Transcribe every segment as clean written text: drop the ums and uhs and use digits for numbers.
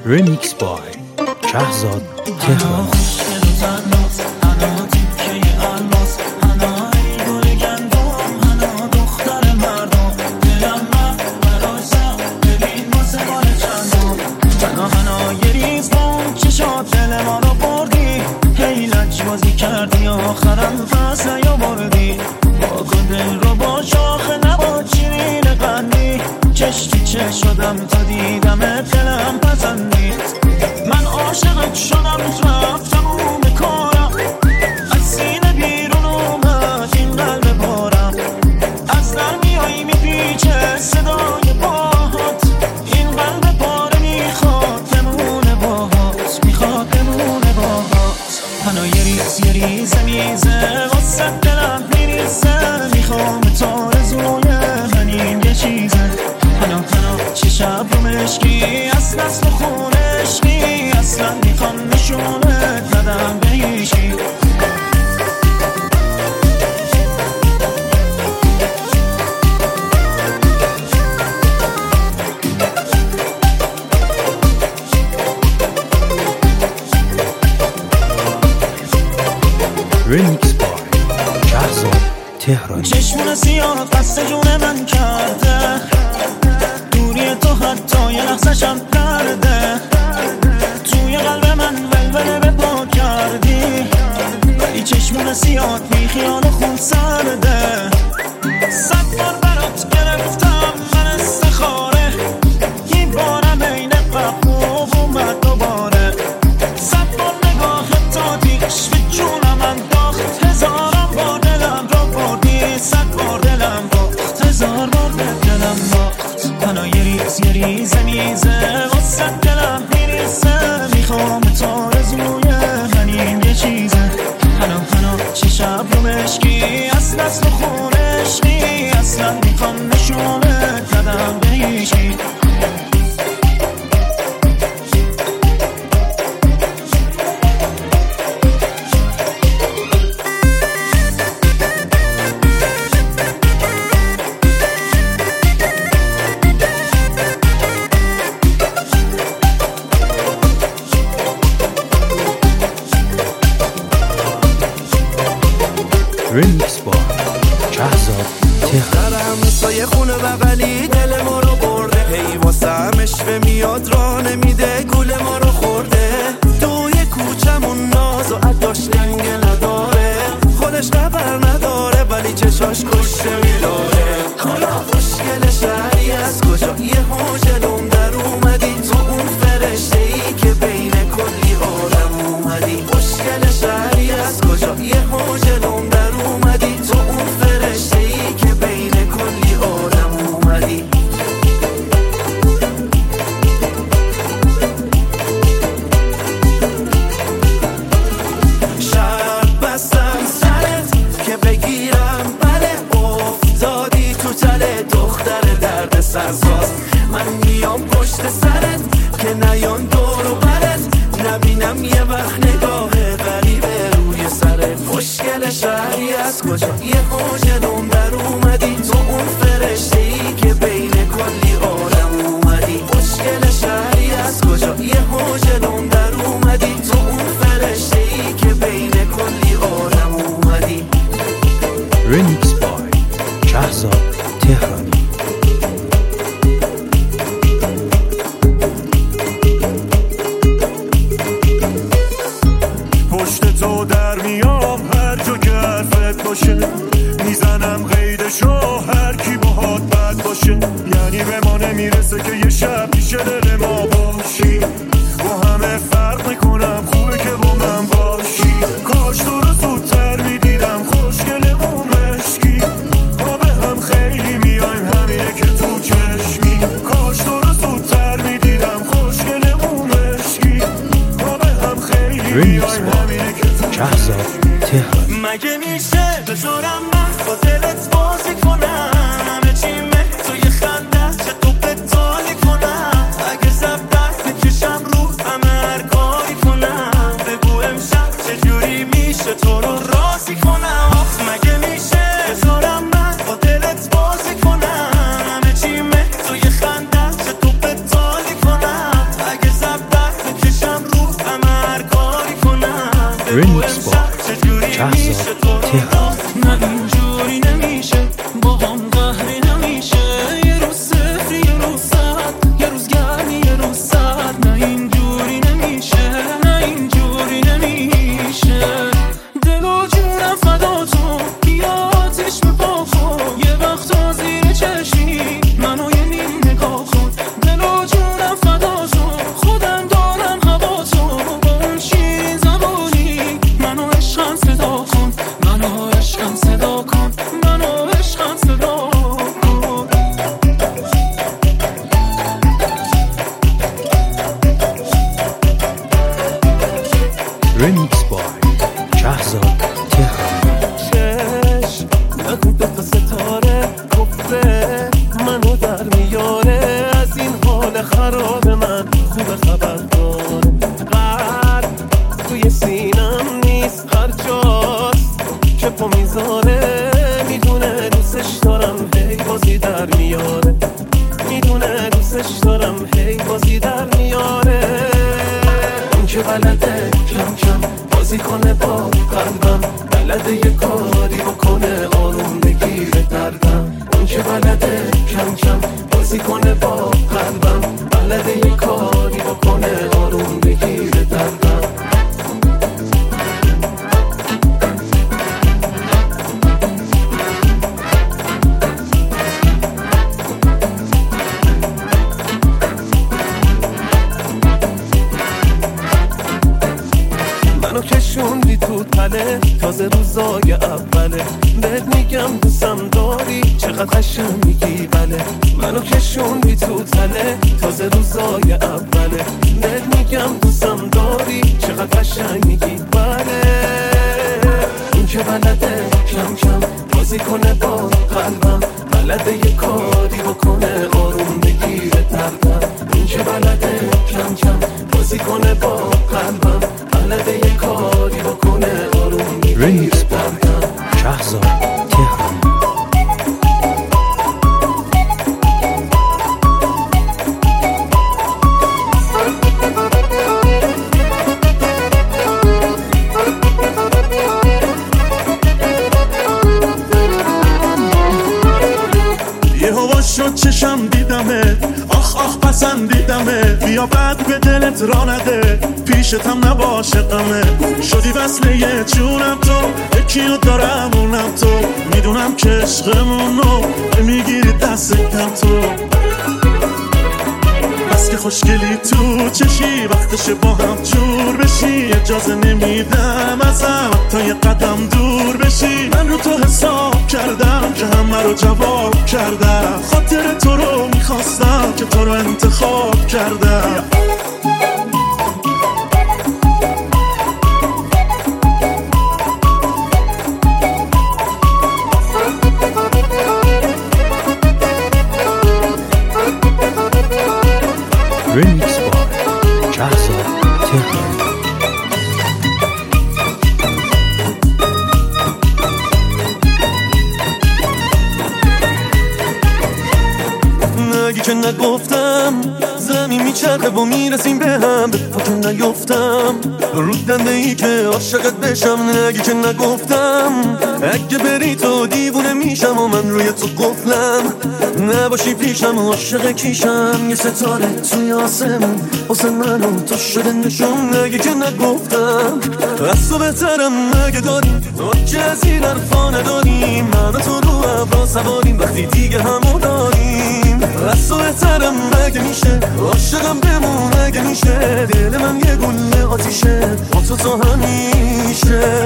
Remix by شهزاد تهران. کردی آخرم پس نیاوردی با دل رو با شاخه نبا چیرین قندی چشتی شدم تا دیدم دلم پسندید من عاشقت شدم رفتم اون کارم از سینه بیرون اومد این قلب بارم از در میایی میپیچه صدای باهات این قلب پاره میخواد بمونه باهات میخواد بمونه باهات تنها یه ریز میزه واسه دلم میریزه میخوام تا رزوی منیم یه چیزه تنها چه شب رو مشکی از نسل خونشکی اصلا میخوام نشونت ندم به هیچی Remix by شهزاد تهران. چشمون سیاه قصد جون من کرده دوری تو حتی یه لحظه شم درده توی قلب من ولوله به پا کردی ولی چشمون سیاه بی خیال خون سرده صد بار برات گرفتم من استخاره یه بارم بین قبوب اومد دوباره صد بار نگاه تا دیش به جونم انداخت هزارم بار دلم رو بردی صد بار دلم باخت هزار بار دلم باخت تنها یه ریز میزه واسه دلم میریزه میخوام تا رزوی منیم یه چیزه تنها چه شب رو مشکی از نسل خونشکی اصلا میخوام نشونت ندم به هیچی Remix by شهزاد تهران. درم سایه خونه بغلی دل ما رو برده هی واسه همشوه میاد راه نمیده گول ما رو خورده دوی کوچمون ناز و عداش لنگ نداره خودش خبر نداره ولی چشاش کشته میداره حالا مشکل شهری از کجا یه جلوم در اومدی تو اون فرشته ای که بین کلی آدم اومدی مشکل شهری از کجا یه جلوم در اومدی تو اون فرشته ای که بین کلی آدم اومدی شرط بستم سرت که بگیرم بله افتادی تو تله دختر درد سرساز من میام پشت سرت که نیان دور و برت نبینم یه وقت نگاه غریبه روی سرت مشکل شهری از کجا یه جلوم در اومدی تو اون فرشته ای که بین کلی آدم اومدی مشکل شهری از کجا یه جلوم در اومدی تو اون فرشته ای که بین کلی آدم اومدی Remix by شهزاد تهران. پشت تو در میام هر جا که حرفت باشه میزنم قیدشو هر کی باهات بد باشه یعنی به ما نمیرسه که یه شب پیش دل ما باشی با همه فرق میکنم خوبه که با من باشی کاش تو رو زودتر میدیدم خوشگلمون مشکی ما به هم خیلی میایم همینه که تو چشمی کاش تو رو زودتر میدیدم خوشگلمون مشکی ما به هم خیلی میایم همینه که تو شهزاد تهران. مگه میشه بذارم من با دلت بازی کنم چیمه توی خنده چه تو بتالی کنم اگه زب دست کشم در میاره، میدونه دوستش دارم هی بازی در میاره. اون که بلده کم کم بازی کنه با قلبم، بلده یه کاری بکنه آروم بگیره دردم. اون که بلده کم کم بازی کنه با قلبم، بلده یه کاری بکنه آروم بگیره دردم. منو کشوندی تو تله، تازه روزای اوله. بهت میگم دوستم داری، چقدر قشنگ میگی بله. منو کشوندی تو تله، تازه روزای اوله. بهت میگم دوستم داری، چقدر قشنگ میگی بله. این که بلده کم کم بازی کنه با قلبم، بلده یه کاری بکنه آروم بگیره دردم. این که بلده کم کم بازی کنه با قلبم، بلده یه کاری بکنه آروم بگیره دردم. شهرزاد تهران. شد چشم دیدمه، آخ آخ پسندیدمه. بیا بعد به دلت را نده، پیشتم نباشه غمه. شدی وصله جونم تو، یکیو دارم اونم تو. میدونم که عشقمونو میگیری دست کم تو. بس که خوشگلی تو چشی، وقتش با هم جور بشی. اجازه نمیدم ازم تا یه قدم دور بشی. من رو تو حساب کردم که همه رو جواب کردم. خاطر تو رو میخواستم که تو رو انتخاب کردم. Remix by شهرزاد تهران. نگی که نگفتم زمین میچرخه و میرسیم به هم، به پا که نیفتم رود دنده ای که عاشقت بشم. نگی که نگفتم اگه بری تو دیوونه میشم و من روی تو قفلم. نباشی پیشم عاشق کیشم، یه ستاره توی آسمون واسه من و تو شده نشون. نگی که نگفتم از تو بهترم اگه داریم که از این حرفا نداریم. من و تو رو ابرا سواریم وقتی دیگه همو داریم. از تو بهترم اگه میشه، عاشقم بمون اگه میشه. دل من یه گله آتیشه با تو همیشه.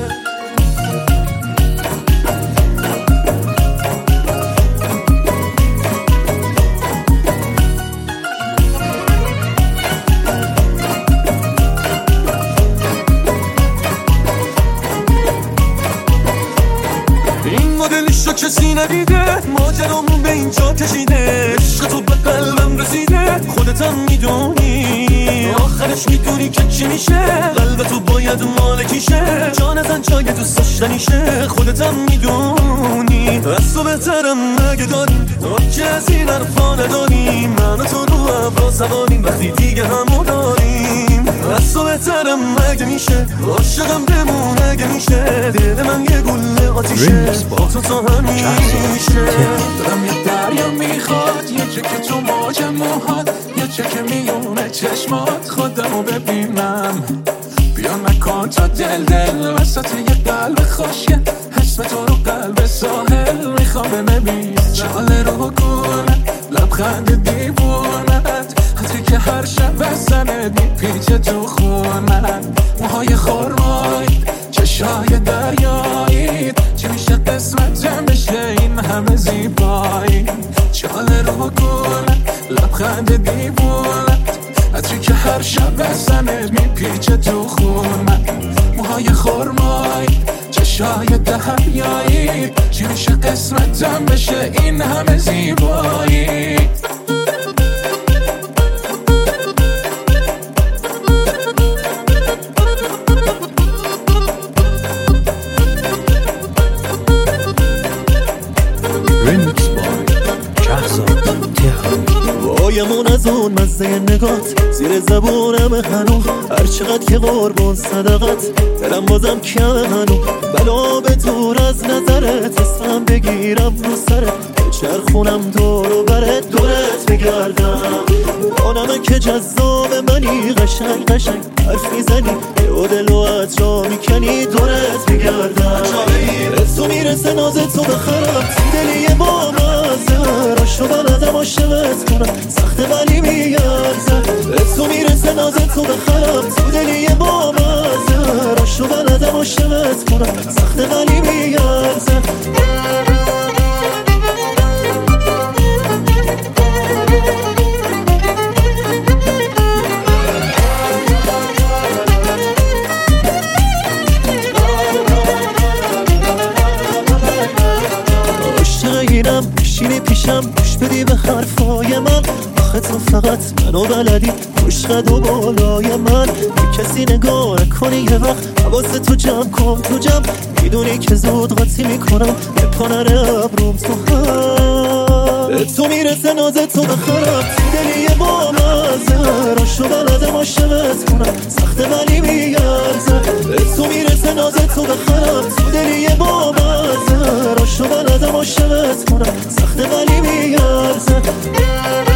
مدلشو کسی ندیده، ماجرامون به اینجا کشیده. عشق تو به قلبم رسیده، خودتم میدونی. آخرش میدونی که چی میشه، قلب تو باید مالکیشه. جان زن جای دوست داشتنیشه، خودتم میدونی. از تو بهترم اگه داریم که از این حرفا نداریم. من و تو رو ابرا سواریم وقتی دیگه همو داریم. از تو بهترم اگه میشه، عاشقم بمون اگه میشه. دل من یه گله آتیشه با تو همیشه. دارم یه دریا میخواد، یه جا که تو موج موهات، یه جا که میونه چشمات خودمو ببینم. بیا نکن تا دل وسط یه قلب خوشگل، اسم تو رو قلب ساحل میخوام ببینم. چاله رو کنه لبخند دیوونت، حتی که هر شب بزنت میپیچه تو خونت. موهای خرمایی چشای دریایی، چی میشه قسمتم بشه این همه زیبایی. چاله رو کنه لبخند دیوونت، حتی که هر شب بزنت میپیچه تو خونت. موهای خرمایی چشای دریایی، چی میشه قسمتم بشه این همه زیبایی. Remix by رویمون از اون مزه نگات زیر زبونم هنو، هر چقدر که قربون صدقت دلم بازم کم هنو. بلا به دور از نظرت اسمم بگیرم رو سرت، چرخونم دور و برت دورت بگردم. آنمه که جذاب منی، قشنگ قشنگ حرف میزنی، و دل و از جا میکنی دورت بگردم. تو میرسه نازت تو بخرم، دلی با مزه راشو بلدم عاشقت کنم، سخته ولی میارزه. تو میرسه نازت تو بخرم، دلی با مزه راشو بلدم عاشقت کنم، سخته ولی میارزه. میشینی پیشم گوش بدی به حرفای من، آخه تو فقط منو بلدی عشقت و بالای من. به کسی نگاه نکنی یه وقت، حواس تو جمع کن تو جمع، میدونی که زود قاطی میکنم به پانر ابروم تو هم. تو میرسه نازت تو بخرم، دلی با مزه راشو بلدم عاشقت کنم، سخته ولی میارزه. تو میرسه نازت تو بخرم، دلی با مزه راشو بلدم عاشقت کنم، سخته ولی میارزه.